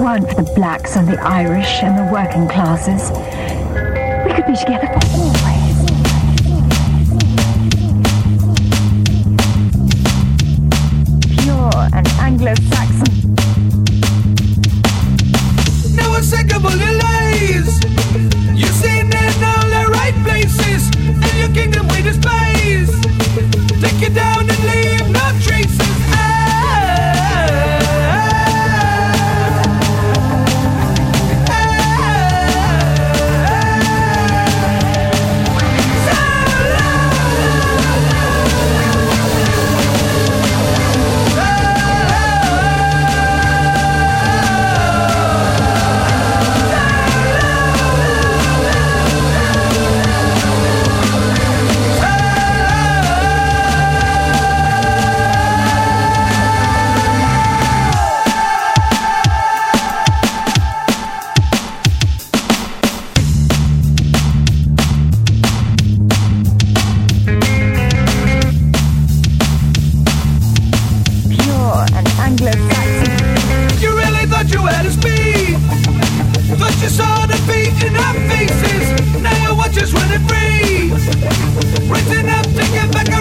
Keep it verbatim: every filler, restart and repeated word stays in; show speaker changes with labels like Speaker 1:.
Speaker 1: weren't for the blacks and the Irish and the working classes, we could be together for always. Pure and Anglo-Saxon.
Speaker 2: No unsinkable delays. You've seen in all the right places, and your kingdom we despise. Take you down and leave no traces. Just running free, rising up to get back